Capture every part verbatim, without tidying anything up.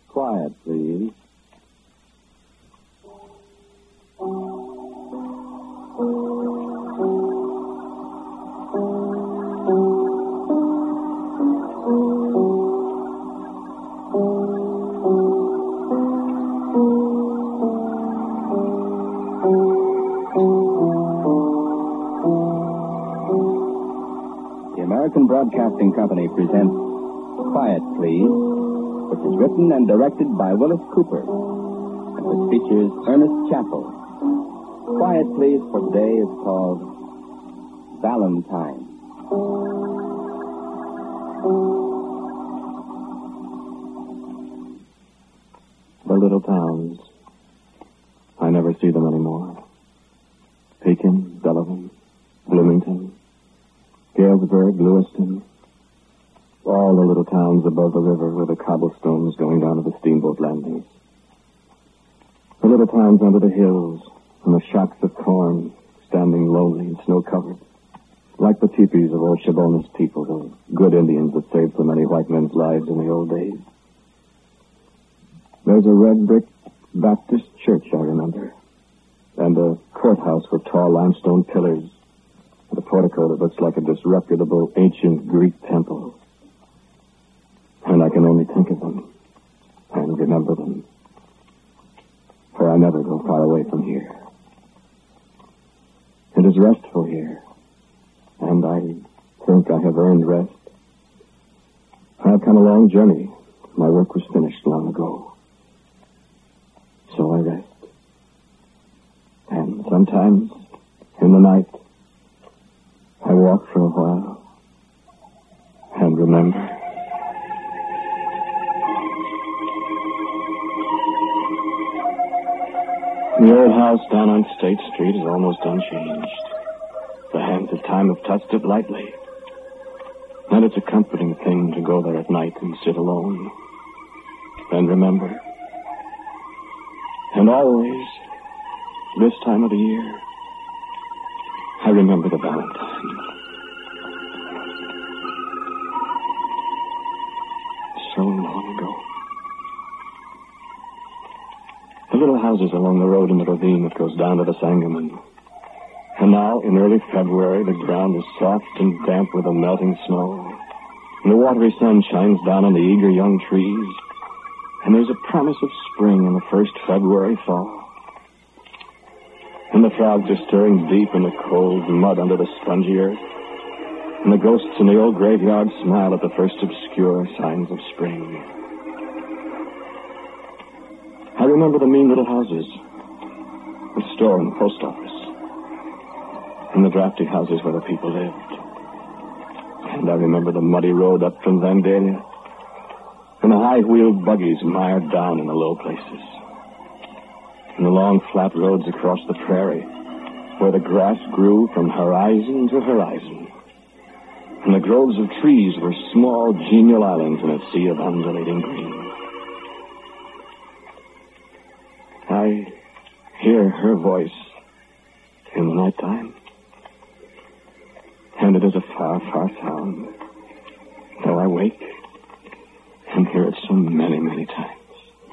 Quiet, please. The American Broadcasting Company presents Quiet, Please, which is written and directed by Willis Cooper, and which features Ernest Chappell. Quiet, Please, for today is called Valentine. The little towns. I never see them anymore. Pekin, Delavan, Bloomington, Galesburg, Lewiston. All the little towns above the river with the cobblestones going down to the steamboat landings. The little towns under the hills and the shacks of corn standing lonely and snow-covered. Like the teepees of old Chabonis people, the good Indians that saved so many white men's lives in the old days. There's a red brick Baptist church, I remember. And a courthouse with tall limestone pillars. And a portico that looks like a disreputable ancient Greek temple. And I can only think of them and remember them. For I never go far away from here. It is restful here. And I think I have earned rest. I have come a long journey. My work was finished long ago. So I rest. And sometimes, in the night, I walk for a while and remember. The old house down on State Street is almost unchanged. The hands of time have touched it lightly. And it's a comforting thing to go there at night and sit alone. And remember. And always, this time of the year, I remember the Valentine. So long ago. The little houses along the road in the ravine that goes down to the Sangamon. And now, in early February, the ground is soft and damp with the melting snow. And the watery sun shines down on the eager young trees. And there's a promise of spring in the first February thaw. And the frogs are stirring deep in the cold mud under the spongy earth. And the ghosts in the old graveyard smile at the first obscure signs of spring. I remember the mean little houses, the store and the post office, and the drafty houses where the people lived. And I remember the muddy road up from Vandalia, and the high-wheeled buggies mired down in the low places, and the long flat roads across the prairie, where the grass grew from horizon to horizon, and the groves of trees were small, genial islands in a sea of undulating green. I hear her voice in the nighttime. And it is a far, far sound. Though I wake and hear it so many, many times.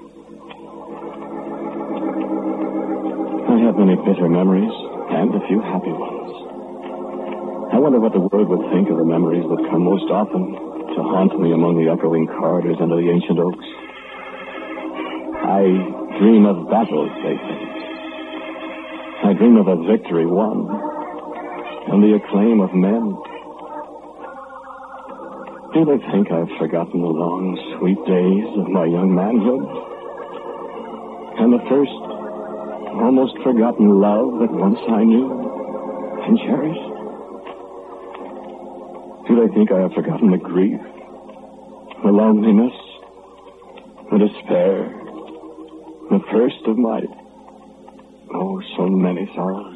I have many bitter memories and a few happy ones. I wonder what the world would think of the memories that come most often to haunt me among the echoing corridors under the ancient oaks. I dream of battles, they think. I dream of a victory won, and the acclaim of men. Do they think I've forgotten the long, sweet days of my young manhood? And the first, almost forgotten love that once I knew and cherished? Do they think I have forgotten the grief, the loneliness, the despair, the first of my, oh, so many sorrows?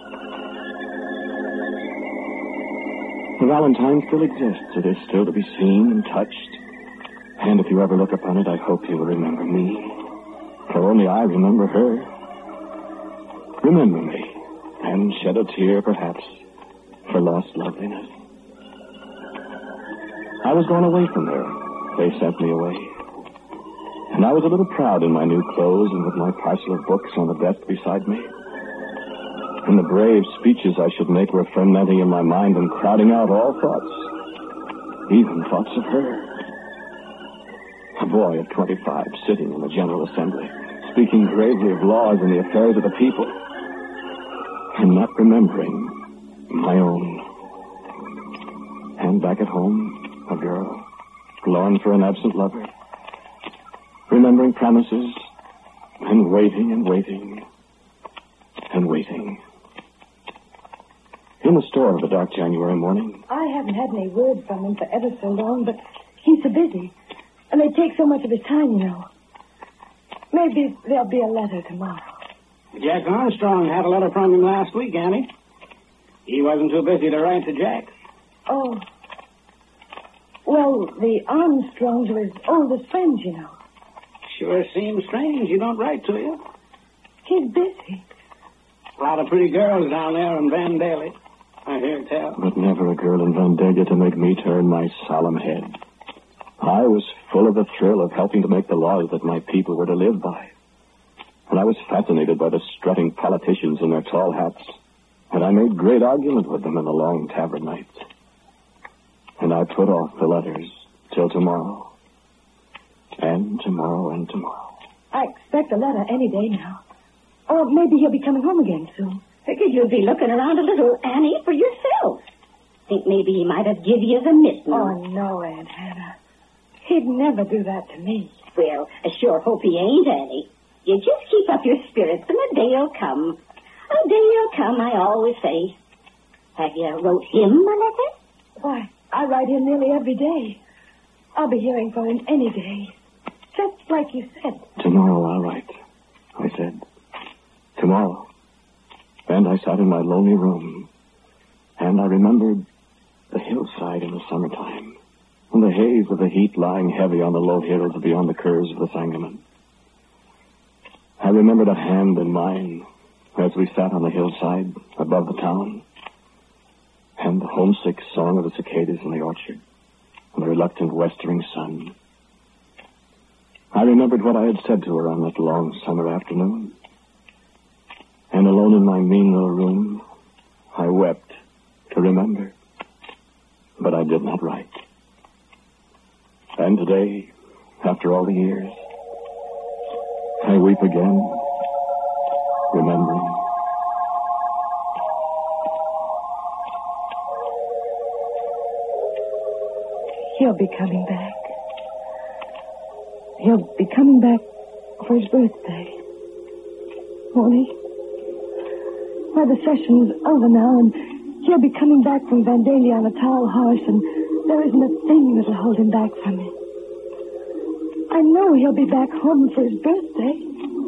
The Valentine still exists. It is still to be seen and touched. And if you ever look upon it, I hope you will remember me. For only I remember her. Remember me, and shed a tear, perhaps, for lost loveliness. I was gone away from her. They sent me away. And I was a little proud in my new clothes and with my parcel of books on the desk beside me. And the brave speeches I should make were fermenting in my mind and crowding out all thoughts, even thoughts of her. A boy of twenty-five sitting in the General Assembly, speaking gravely of laws and the affairs of the people, and not remembering my own. And back at home, a girl, longing for an absent lover, remembering promises, and waiting and waiting and waiting. In the store of a dark January morning. I haven't had any word from him for ever so long, but he's so busy. And they take so much of his time, you know. Maybe there'll be a letter tomorrow. Jack Armstrong had a letter from him last week, Annie. He wasn't too busy to write to Jack. Oh. Well, the Armstrongs are his oldest friends, you know. Sure seems strange you don't write to you. He's busy. A lot of pretty girls down there in Vandalia, I hear tell. But never a girl in Vandalia to make me turn my solemn head. I was full of the thrill of helping to make the laws that my people were to live by. And I was fascinated by the strutting politicians in their tall hats. And I made great argument with them in the long tavern nights. And I put off the letters till tomorrow. And tomorrow and tomorrow. I expect a letter any day now. Or maybe he'll be coming home again soon. Figured you'd be looking around a little, Annie, for yourself. Think maybe he might have give you the mitten. Oh, no, Aunt Hannah. He'd never do that to me. Well, I sure hope he ain't, Annie. You just keep up your spirits, and a day'll come. A day'll come, I always say. Have you wrote him a letter? Why, I write him nearly every day. I'll be hearing from him any day. Just like you said. Tomorrow I'll write, I said. Tomorrow. And I sat in my lonely room, and I remembered the hillside in the summertime, and the haze of the heat lying heavy on the low hills beyond the curves of the Sangamon. I remembered a hand in mine as we sat on the hillside above the town, and the homesick song of the cicadas in the orchard, and the reluctant westering sun. I remembered what I had said to her on that long summer afternoon. And alone in my mean little room, I wept to remember. But I did not write. And today, after all the years, I weep again, remembering. He'll be coming back. He'll be coming back for his birthday. Won't he? Well, the session's over now, and he'll be coming back from Vandalia on a tall horse, and there isn't a thing that'll hold him back from me. I know he'll be back home for his birthday.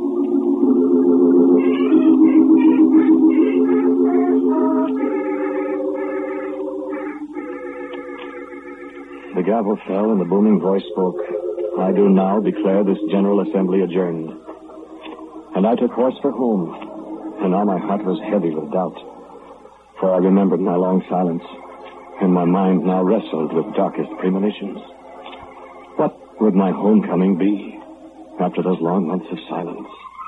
The gavel fell, and the booming voice spoke. I do now declare this General Assembly adjourned. And I took horse for home. And now my heart was heavy with doubt, for I remembered my long silence, and my mind now wrestled with darkest premonitions. What would my homecoming be after those long months of silence?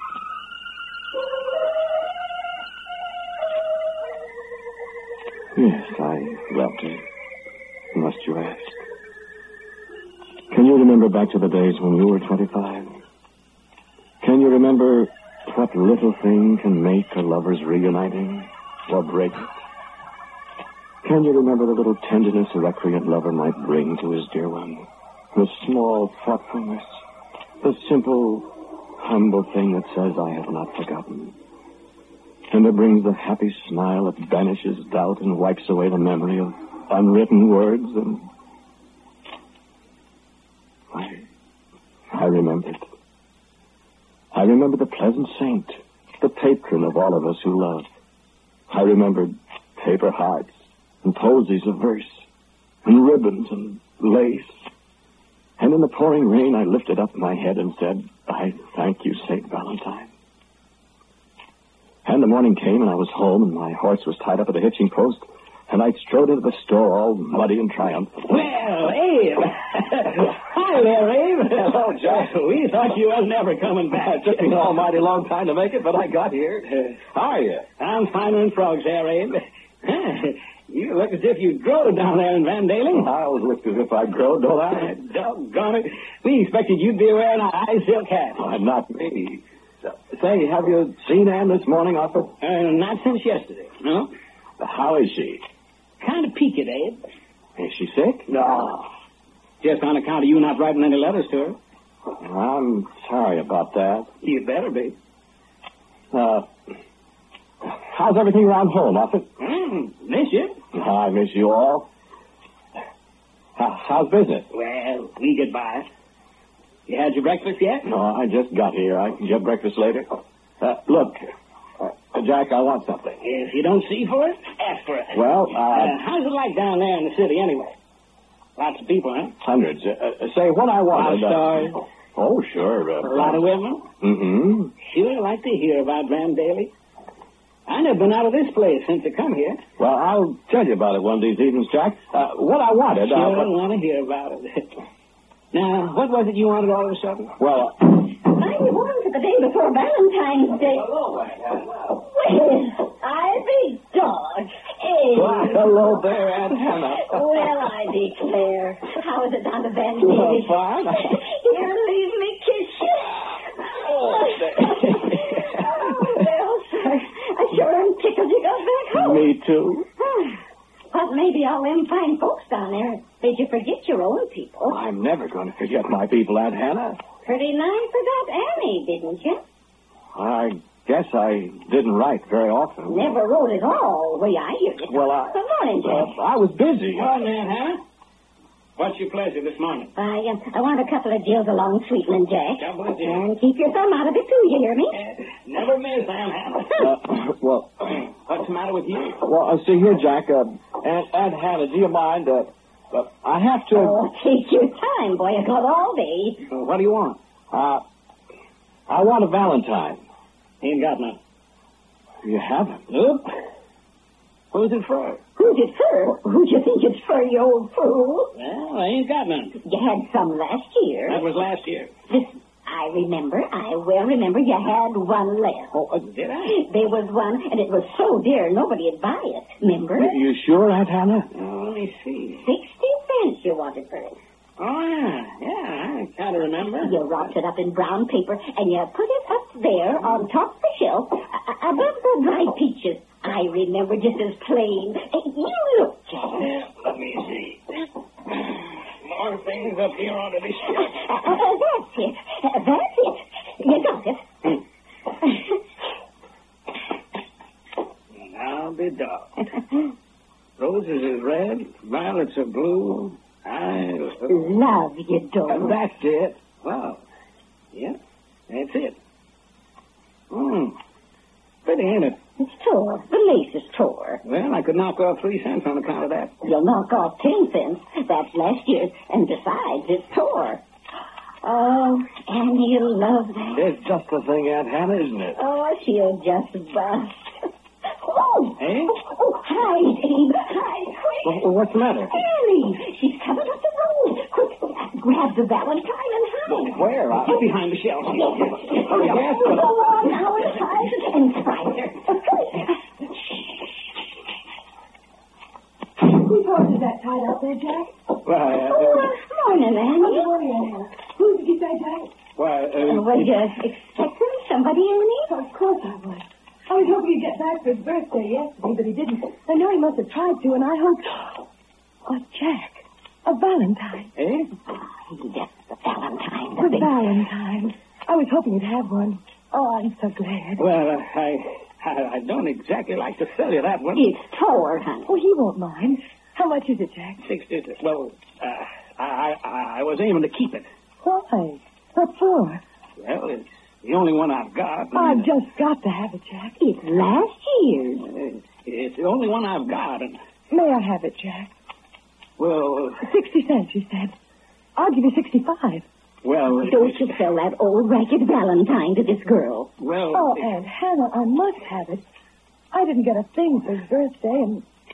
Yes, I loved her, must you ask. Can you remember back to the days when you were twenty-five? Can you remember what little thing can make a lover's reuniting or break it? Can you remember the little tenderness a recreant lover might bring to his dear one? The small thoughtfulness, the simple, humble thing that says, I have not forgotten. And that brings the happy smile that banishes doubt and wipes away the memory of unwritten words. And I, I remembered. I remember the pleasant saint, the patron of all of us who love. I remembered paper hearts and posies of verse and ribbons and lace. And in the pouring rain, I lifted up my head and said, I thank you, Saint Valentine. And the morning came, and I was home, and my horse was tied up at a hitching post, and I strode into the store all muddy and triumphant. Well, Abe. Hi there, Abe. Hello, Jack. We thought you was never coming back. It took me an almighty long time to make it, but I got here. How are you? I'm finer than frogs there, Abe. You look as if you growed down there in Vandalia. I always look as if I growed, don't I? Doggone it. We expected you'd be wearing a high silk hat. Why, not me. So, say, have you seen Ann this morning, Arthur? Uh, not since yesterday, no? How is she? Kind of peaked, Abe. Is she sick? No. Just on account of you not writing any letters to her. I'm sorry about that. You better be. Uh, how's everything around home, Arthur? Mm, miss you. I miss you all. How, how's business? Well, we get by. You had your breakfast yet? No, I just got here. I can get breakfast later. Uh, look, uh, Jack, I want something. If you don't see for it, ask for it. Well, uh... uh how's it like down there in the city, anyway? Lots of people, huh? Hundreds. Uh, uh, say, what I want... Rock stars? Uh, oh, sure. Uh, A lot of women? Mm-hmm. Sure like to hear about Vandalia. I never been out of this place since I come here. Well, I'll tell you about it one of these evenings, Jack. Uh, what I wanted... Sure uh, want to hear about it. Now, what was it you wanted all of a sudden? Well... I warned for the day before Valentine's Day. Well, I be dog. Hey. Why, hello there, Aunt Hannah. Well, I declare. How is it down to Vandalia? Well, fine. Here, leave me kiss you. Oh, well, sir, I sure am tickled you got back home. Me too. But maybe all them fine folks down there made you forget your own people. I'm never going to forget my people, Aunt Hannah. Pretty nigh forgot Annie, didn't you? I guess I didn't write very often. Never wrote at all. Well, I hear you. Well, I... Good morning, Jack. Uh, I was busy. Well, man, huh? What's your pleasure this morning? I, uh, I want a couple of deals along Sweetman, Jack. Couple of deals. And keep your thumb out of it, too, you hear me? Uh, never miss, Aunt Hannah. Uh, well, What's the matter with you? well, uh, see here, Jack. Uh, Aunt, Aunt Hannah, do you mind? Uh, uh, I have to... Oh, take your time, boy. It's not all day. Uh, what do you want? Uh, I want a Valentine. Ain't got none. You haven't? Nope. Who's it for? Who's it for? Who do you think it's for, you old fool? Well, I ain't got none. You had some last year. That was last year. Listen, I remember, I well remember you had one left. Oh, uh, did I? There was one, and it was so dear nobody'd buy it. Remember? You sure, Aunt Hannah? Oh, let me see. Sixty cents you wanted for it. Oh, yeah. Yeah, I kind of remember. You wrapped it up in brown paper, and you put it up there on top of the shelf uh, above the dried peaches. I remember just as plain. Hey, you look, Jack. Yeah, let me see. More things up here on this shelf. Uh, uh, that's it. Uh, that's it. You got it. Now be dog. Roses is red, violets are blue. I love you, dog. That's it. Wow. Yeah, that's it. Hmm. Pretty, ain't it? It's tore. The lace is tore. Well, I could knock off three cents on account of that. You'll knock off ten cents. That's last year's. And besides, it's tore. Oh, Annie, you'll love that. It's just the thing, Aunt Hannah, isn't it? Oh, she'll just bust. Oh, Eh? oh, hide, Abe, hide, quick. Well, what's the matter? Annie, she's coming up the road. Quick, grab the Valentine and hide. Where? I... Get behind the shelf. Hurry up. Yes, Go but- on now and hide and find her. Whose horse is that tied up there, Jack? Why, uh, Oh, morning, Annie. Good morning, Hannah. Who did you say, Jack? why, Uh, uh, was you expecting somebody, Annie? Of course I was. I was hoping he'd get back for his birthday yesterday, but he didn't. I know he must have tried to, and I hoped... Oh, Jack, a Valentine. eh? Yes, the Valentine. A Valentine. I was hoping he'd have one. Oh, I'm so glad. Well, uh, I, I, I don't exactly like to sell you that one. It's tore, honey. Oh, he won't mind. How much is it, Jack? Sixty. Well, uh, I, I, I was aiming to keep it. Why? What for? Well, it's the only one I've got. I've just got to have it, Jack. It's last year's. Uh, It's the only one I've got, and May I have it, Jack? well, Sixty cents, you said. I'll give you sixty-five. well, Don't you sell that old ragged Valentine to this girl. well. Oh, Aunt Hannah, I must have it. I didn't get a thing for his birthday, and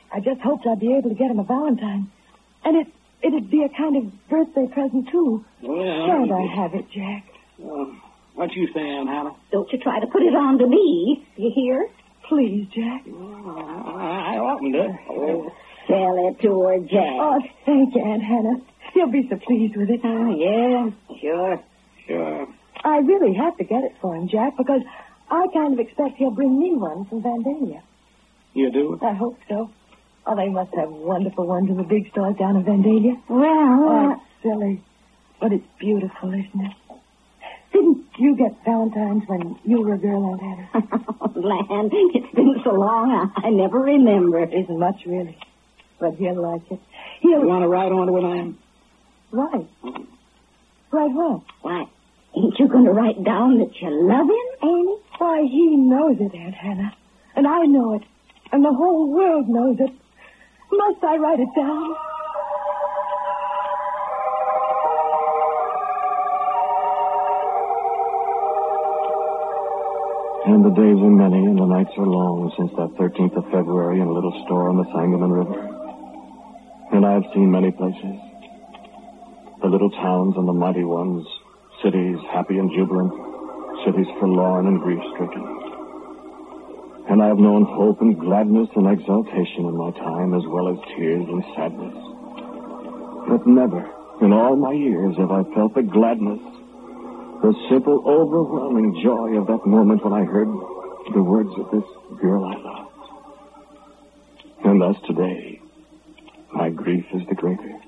I just hoped I'd be able to get him a Valentine. And it, it'd be a kind of birthday present, too. Well, Can't I have it, Jack? Well, what you say, Aunt Hannah? Don't you try to put it on to me. You hear? Please, Jack. Well, I, I oughtn't to. Oh, sell it to her, Jack. Oh, thank you, Aunt Hannah. He'll be so pleased with it. Oh, yeah, sure. Sure. I really have to get it for him, Jack, because I kind of expect he'll bring me one from Vandalia. You do? I hope so. Oh, they must have wonderful ones in the big stores down in Vandalia. Well, Oh, uh, it's silly. But it's beautiful, isn't it? Didn't you get Valentine's when you were a girl, Aunt Hannah? land, it's been so long, I, I never remember. It isn't much, really. But he'll like it. He'll... You want to ride on to it, Ann? Right. Right what? Why, ain't you going to write down that you love him, Annie? Why, he knows it, Aunt Hannah. And I know it. And the whole world knows it. Must I write it down? And the days are many and the nights are long since that thirteenth of February in a little store on the Sangamon River. And I have seen many places. The little towns and the mighty ones. Cities happy and jubilant. Cities forlorn and grief-stricken. And I have known hope and gladness and exultation in my time, as well as tears and sadness. But never, in all my years, have I felt the gladness, the simple, overwhelming joy of that moment when I heard the words of this girl I loved. And thus today, my grief is the greater.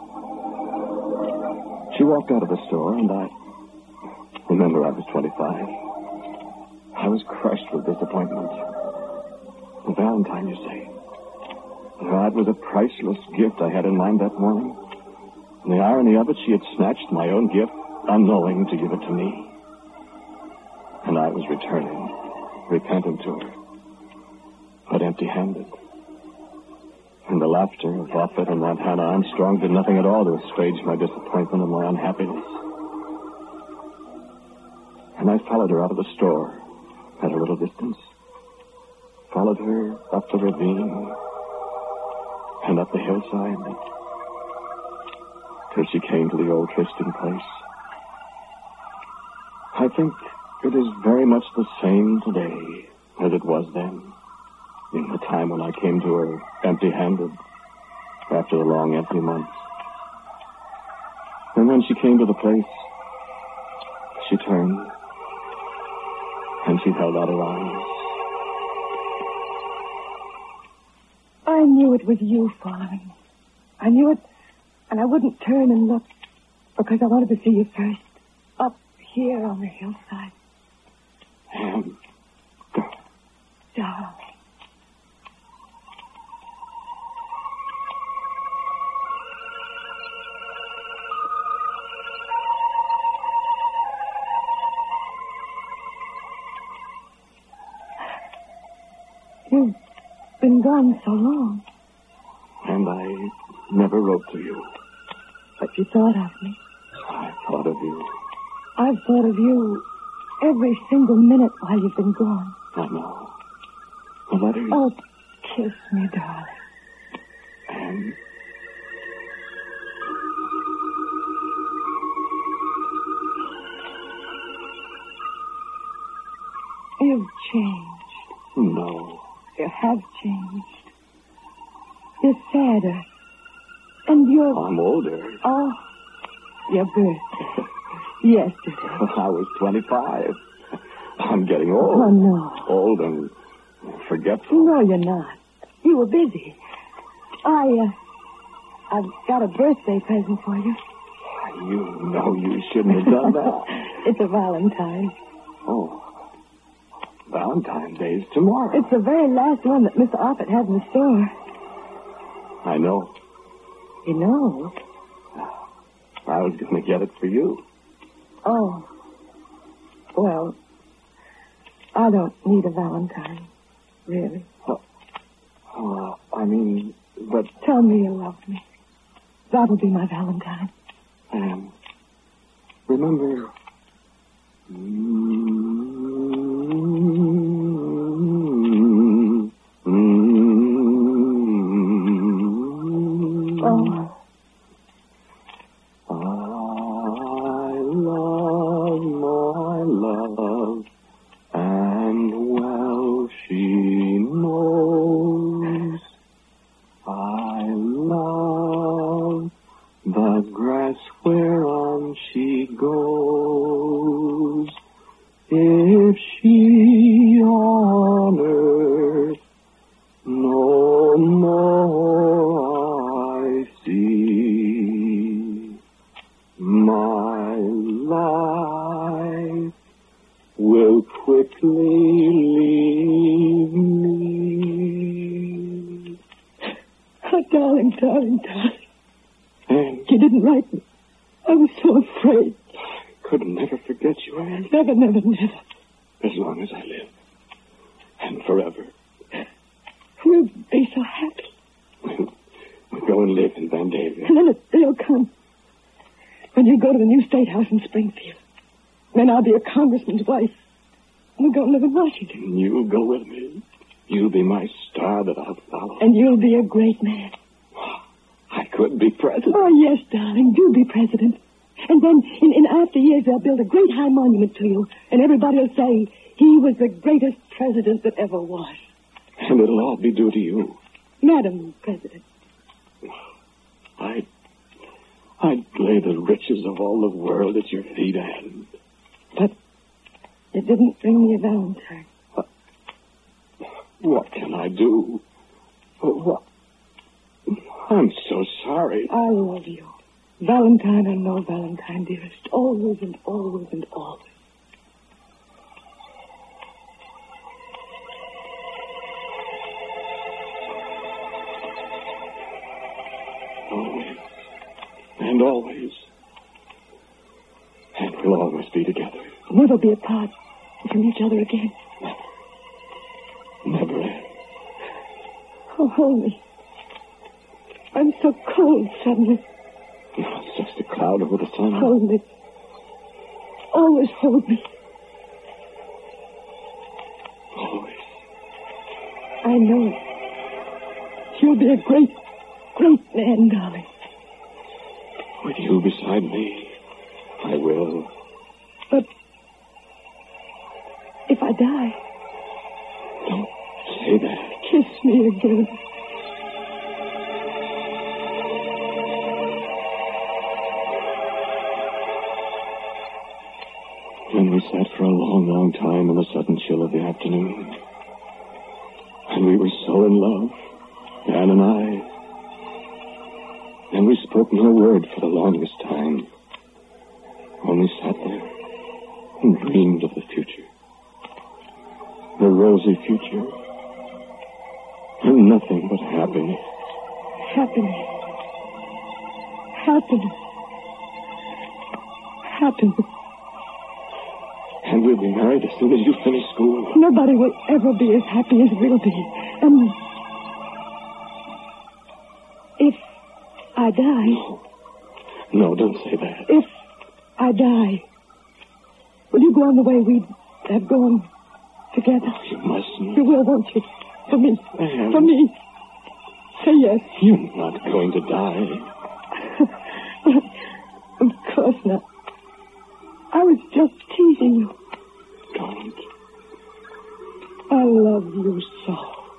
She walked out of the store, and I... Remember, I was twenty-five. I was crushed with disappointment. The Valentine, you say? That was a priceless gift I had in mind that morning. And the irony of it, she had snatched my own gift, unknowing, to give it to me. And I was returning, repentant to her, but empty-handed. And the laughter of Buffett and Aunt Hannah Armstrong did nothing at all to assuage my disappointment and my unhappiness. And I followed her out of the store at a little distance. Followed her up the ravine and up the hillside till she came to the old trysting place. I think it is very much the same today as it was then, in the time when I came to her empty-handed after the long empty months. And when she came to the place, she turned and she held out her arms. I knew it was you following. I knew it, and I wouldn't turn and look because I wanted to see you first, up here on the hillside. And Darling. You've been gone so long, and I never wrote to you. but you thought of me. I thought of you. I've thought of you every single minute while you've been gone. I know. The letters. Oh, kiss me, darling. And You've changed. no. You have changed. You're sadder. And you're... I'm older. Oh, your birthday. Yesterday. I was twenty-five. I'm getting old. Oh, no. Old and forgetful. No, you're not. You were busy. I, uh, I've got a birthday present for you. You know you shouldn't have done that. It's a Valentine. Oh. Valentine's Day is tomorrow. It's the very last one that Miss Offutt had in the store. I know. You know? I was going to get it for you. Oh. Well, I don't need a Valentine. Really. Uh, I mean, but... Tell me you love me. That'll be my Valentine. Anne, remember... Mm-hmm. Mm-hmm. love, and well she knows I love the grass whereon she goes. If she on earth no more I see, my life will quickly leave me. Oh, darling, darling, darling. And You didn't write me. I was so afraid. I could never forget you, Anne, Never, never, never. as long as I live. And forever. We'll be so happy. We'll, we'll go and live in Vandalia. And then a day'll come when you go to the new state house in Springfield. Then I'll be a congressman's wife. We'll go and live in Washington. And you'll go with me. You'll be my star that I'll follow. And you'll be a great man. I could be president. Oh, yes, darling. Do be president. And then in, in after years, they'll build a great high monument to you. And everybody will say he was the greatest president that ever was. And it'll all be due to you. Madam President. I'd, I'd lay the riches of all the world at your feet, Anne. But you didn't bring me a valentine. What can I do? What? I'm so sorry. I love you. Valentine or no Valentine, dearest. Always and always and always. Always. And always. And we'll always be together. Never be apart from each other again. Never, Anne. Oh, hold me. I'm so cold suddenly. No, it's just a cloud over the sun. Hold me. Always hold me. Always. I know it. You'll be a great, great man, darling. With you beside me, I will. But if I die, Don't say that. kiss me again. Then we sat for a long, long time in the sudden chill of the afternoon. And we were so in love, Anne and I. And we spoke no word for the longest time. Only sat there and dreamed of the future. The rosy future. And nothing but happiness. Happiness. Happiness. Happiness. And we'll be married as soon as you finish school. Nobody will ever be as happy as we'll be. And if I die, No. No, don't say that. if I die, will you go on the way we have gone together? You mustn't. You will, won't you? For me. Anne. For me. Say yes. You're not going to die. Of course not. I was just teasing you. Don't. I love you so.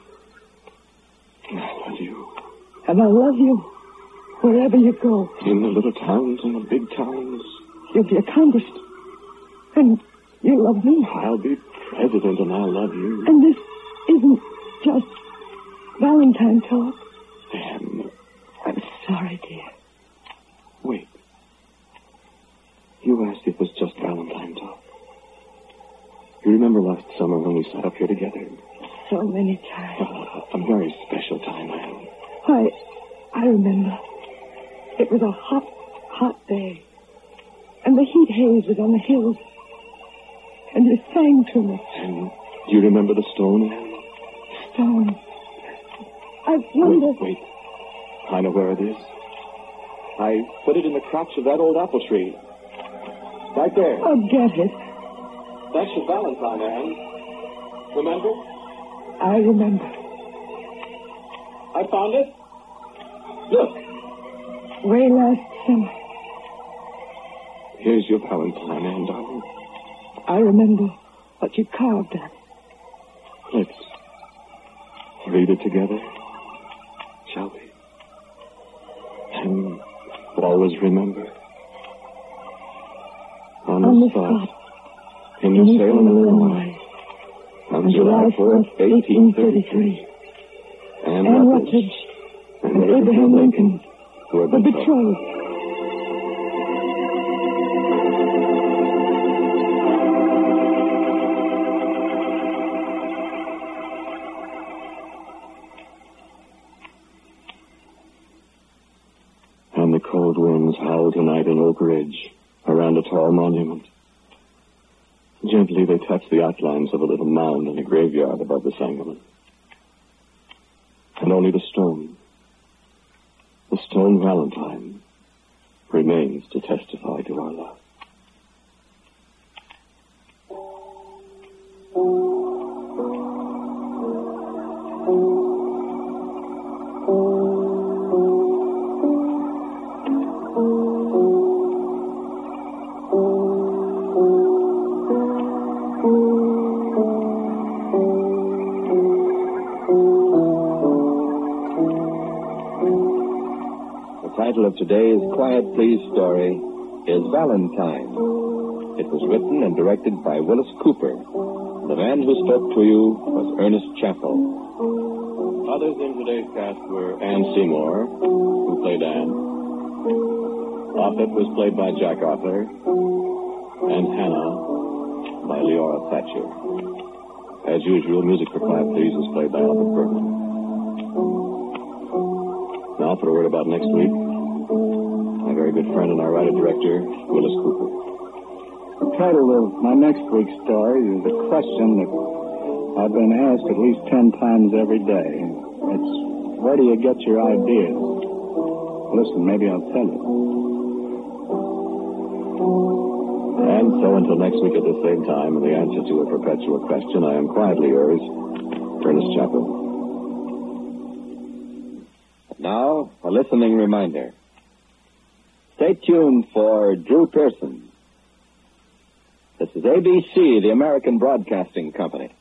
I love you. And I love you wherever you go. In the little towns and the big towns. You'll be a congressman. And you love me. I'll be president and I'll love you. And this isn't just Valentine talk. Anne, I'm sorry, dear. wait. You asked if it was just Valentine talk. You remember last summer when we sat up here together? So many times. Uh, a very special time, Anne. I, I remember. It was a hot, hot day. And the heat haze was on the hills. And you sang to me. And do you remember the stone, Anne? Stone. I wonder... Wait, wait. I know where it is. I put it in the crotch of that old apple tree. Right there. Oh, get it. That's your Valentine, Anne. Remember? I remember. I found it. Look. Way last summer. Here's your Valentine, Anne, darling. I remember what you carved on it. Let's read it together, shall we? And always remember. On, On the the spot, spot, in in New New Salem, Salem, Illinois, on on July fourth, eighteen thirty-three, Anne Anne Rutledge Rutledge and Abraham Lincoln were were betrothed. betrothed. And the cold winds howl tonight in Oak Ridge around a tall monument. Gently they touch the outlines of a little mound in a graveyard above the Sangamon. And only the stone, the stone Valentine, remains to testify to our love. The title of today's Quiet Please story is Valentine. It was written and directed by Willis Cooper. The man who spoke to you was Ernest Chappell. Others in today's cast were Anne Seymour, who played Anne. Offit was played by Jack Arthur, and Hannah by Leora Thatcher. As usual, music for Quiet Please was played by Albert Berman. Now for a word about next week. My very good friend and our writer-director, Willis Cooper. The title of my next week's story is a question that I've been asked at least ten times every day. It's, where do you get your ideas? Listen, maybe I'll tell you. And so until next week at the same time, and the answer to a perpetual question, I am quietly yours, Ernest Chappell. Now, a listening reminder. Stay tuned for Drew Pearson. This is A B C, the American Broadcasting Company.